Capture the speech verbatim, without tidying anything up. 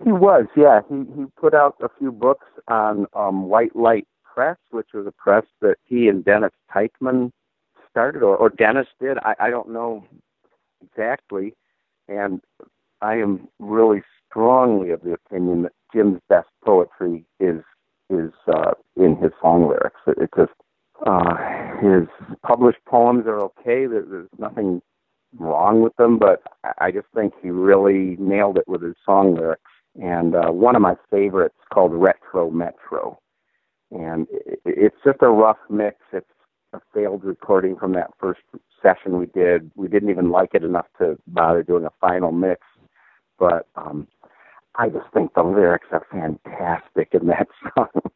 He was, yeah. He he put out a few books on um, White Light Press, which was a press that he and Dennis Teichman started, or, or Dennis did. I, I don't know exactly. And I am really strongly of the opinion that Jim's best poetry is is uh, in his song lyrics. It, it just uh, his published poems are okay. There, there's nothing wrong with them, but I just think he really nailed it with his song lyrics. And uh, one of my favorites called Retro Metro. And it, it's just a rough mix. It's a failed recording from that first session we did. We didn't even like it enough to bother doing a final mix. But um, I just think the lyrics are fantastic in that song.